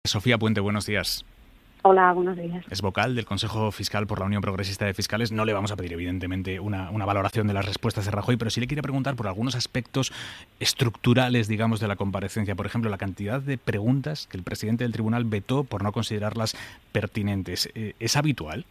Sofía Puente, buenos días. Hola, buenos días. Es vocal del Consejo Fiscal por la Unión Progresista de Fiscales. No le vamos a pedir, evidentemente, una valoración de las respuestas de Rajoy, pero sí le quería preguntar por algunos aspectos estructurales, digamos, de la comparecencia. Por ejemplo, la cantidad de preguntas que el presidente del tribunal vetó por no considerarlas pertinentes. ¿Es habitual?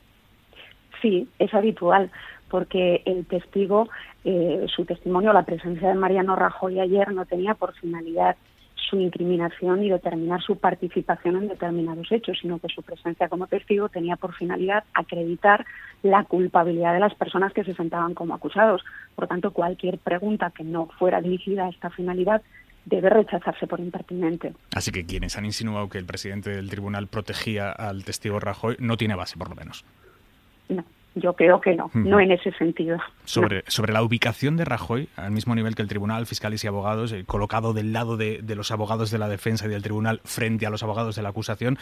Sí, es habitual, porque el testigo, su testimonio, la presencia de Mariano Rajoy ayer no tenía por finalidad su incriminación y determinar su participación en determinados hechos, sino que su presencia como testigo tenía por finalidad acreditar la culpabilidad de las personas que se sentaban como acusados. Por tanto, cualquier pregunta que no fuera dirigida a esta finalidad debe rechazarse por impertinente. Así que quienes han insinuado que el presidente del tribunal protegía al testigo Rajoy no tiene base, por lo menos. No, yo creo que no, no en ese sentido. Sobre la ubicación de Rajoy, al mismo nivel que el tribunal, fiscales y abogados, colocado del lado de los abogados de la defensa y del tribunal frente a los abogados de la acusación,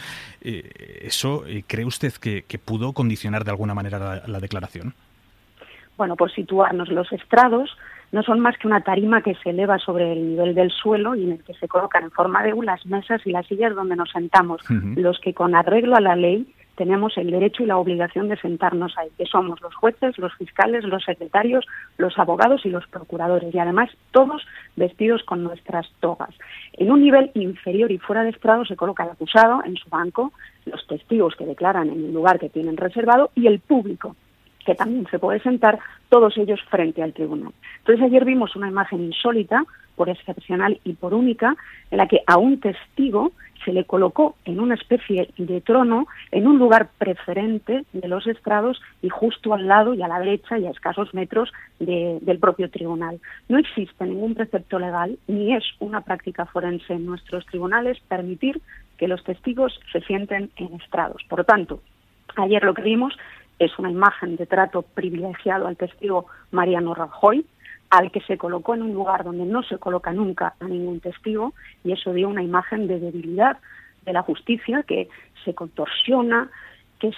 ¿eso cree usted que pudo condicionar de alguna manera la declaración? Bueno, por situarnos, los estrados no son más que una tarima que se eleva sobre el nivel del suelo y en el que se colocan en forma de U las mesas y las sillas donde nos sentamos, los que con arreglo a la ley tenemos el derecho y la obligación de sentarnos ahí, que somos los jueces, los fiscales, los secretarios, los abogados y los procuradores, y además todos vestidos con nuestras togas. En un nivel inferior y fuera de estrado se coloca el acusado en su banco, los testigos que declaran en el lugar que tienen reservado y el público, que también se puede sentar, todos ellos frente al tribunal. Entonces ayer vimos una imagen insólita, por excepcional y por única, en la que a un testigo se le colocó en una especie de trono, en un lugar preferente de los estrados y justo al lado y a la derecha y a escasos metros del propio tribunal. No existe ningún precepto legal, ni es una práctica forense en nuestros tribunales permitir que los testigos se sienten en estrados. Por lo tanto, ayer lo que vimos es una imagen de trato privilegiado al testigo Mariano Rajoy, al que se colocó en un lugar donde no se coloca nunca a ningún testigo, y eso dio una imagen de debilidad de la justicia que se contorsiona, que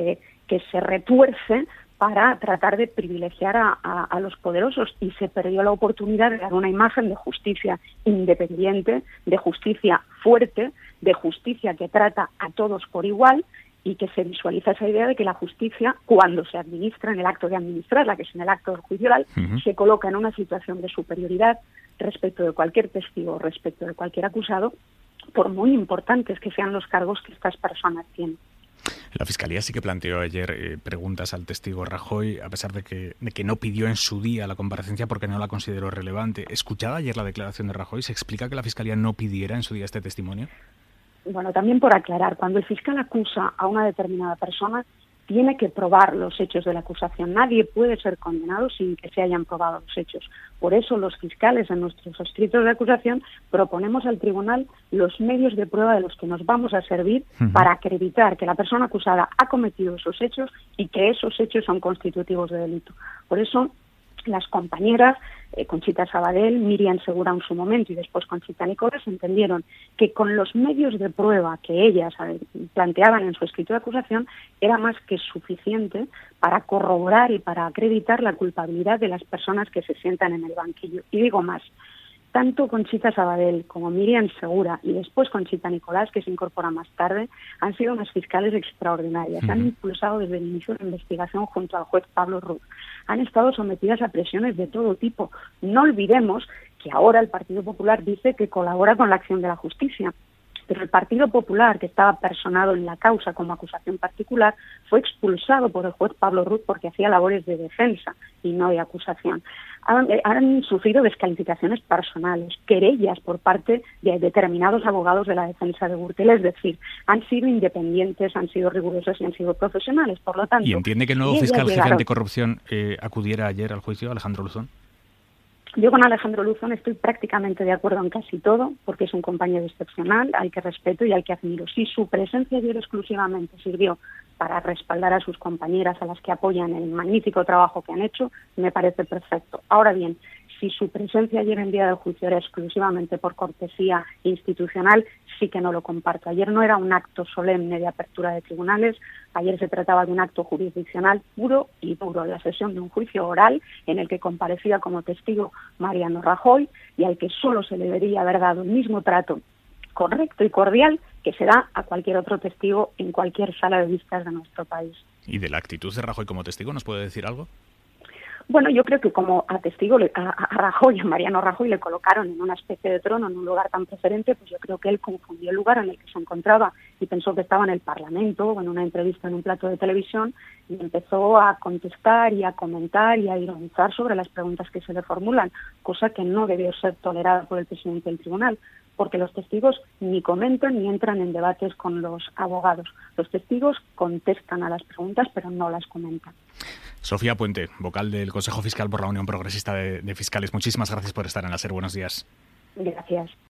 se retuerce para tratar de privilegiar a los poderosos, y se perdió la oportunidad de dar una imagen de justicia independiente, de justicia fuerte, de justicia que trata a todos por igual, y que se visualiza esa idea de que la justicia, cuando se administra en el acto de administrarla, que es en el acto del juicio oral, se coloca en una situación de superioridad respecto de cualquier testigo, respecto de cualquier acusado, por muy importantes que sean los cargos que estas personas tienen. La Fiscalía sí que planteó ayer preguntas al testigo Rajoy, a pesar de que no pidió en su día la comparecencia porque no la consideró relevante. ¿Escuchaba ayer la declaración de Rajoy? ¿Se explica que la Fiscalía no pidiera en su día este testimonio? Bueno, también por aclarar, cuando el fiscal acusa a una determinada persona, tiene que probar los hechos de la acusación. Nadie puede ser condenado sin que se hayan probado los hechos. Por eso los fiscales en nuestros escritos de acusación proponemos al tribunal los medios de prueba de los que nos vamos a servir para acreditar que la persona acusada ha cometido esos hechos y que esos hechos son constitutivos de delito. Por eso las compañeras Conchita Sabadell, Miriam Segura en su momento y después Conchita Nicolás entendieron que con los medios de prueba que ellas planteaban en su escrito de acusación era más que suficiente para corroborar y para acreditar la culpabilidad de las personas que se sientan en el banquillo. Y digo más, tanto Conchita Sabadell como Miriam Segura y después Conchita Nicolás, que se incorpora más tarde, han sido unas fiscales extraordinarias. Han impulsado desde el inicio la investigación junto al juez Pablo Ruz. Han estado sometidas a presiones de todo tipo. No olvidemos que ahora el Partido Popular dice que colabora con la acción de la justicia. Pero el Partido Popular, que estaba personado en la causa como acusación particular, fue expulsado por el juez Pablo Ruz porque hacía labores de defensa y no de acusación. Han sufrido descalificaciones personales, querellas por parte de determinados abogados de la defensa de Gürtel, es decir, han sido independientes, han sido rigurosos y han sido profesionales. Por lo tanto, ¿y entiende que el nuevo fiscal jefe anticorrupción acudiera ayer al juicio, Alejandro Luzón? Yo con Alejandro Luzón estoy prácticamente de acuerdo en casi todo, porque es un compañero excepcional, al que respeto y al que admiro. Si su presencia ayer exclusivamente sirvió para respaldar a sus compañeras, a las que apoyan el magnífico trabajo que han hecho, me parece perfecto. Ahora bien, si su presencia ayer en día del juicio era exclusivamente por cortesía institucional, sí que no lo comparto. Ayer no era un acto solemne de apertura de tribunales, ayer se trataba de un acto jurisdiccional puro y duro, la sesión de un juicio oral en el que comparecía como testigo Mariano Rajoy y al que solo se le debería haber dado el mismo trato correcto y cordial que se da a cualquier otro testigo en cualquier sala de vistas de nuestro país. ¿Y de la actitud de Rajoy como testigo nos puede decir algo? Bueno, yo creo que como a testigo a Rajoy, a Mariano Rajoy, le colocaron en una especie de trono, en un lugar tan preferente, pues yo creo que él confundió el lugar en el que se encontraba y pensó que estaba en el Parlamento o en una entrevista en un plato de televisión y empezó a contestar y a comentar y a ironizar sobre las preguntas que se le formulan, cosa que no debió ser tolerada por el presidente del tribunal, porque los testigos ni comentan ni entran en debates con los abogados. Los testigos contestan a las preguntas, pero no las comentan. Sofía Puente, vocal del Consejo Fiscal por la Unión Progresista de Fiscales, muchísimas gracias por estar en la SER. Buenos días. Gracias.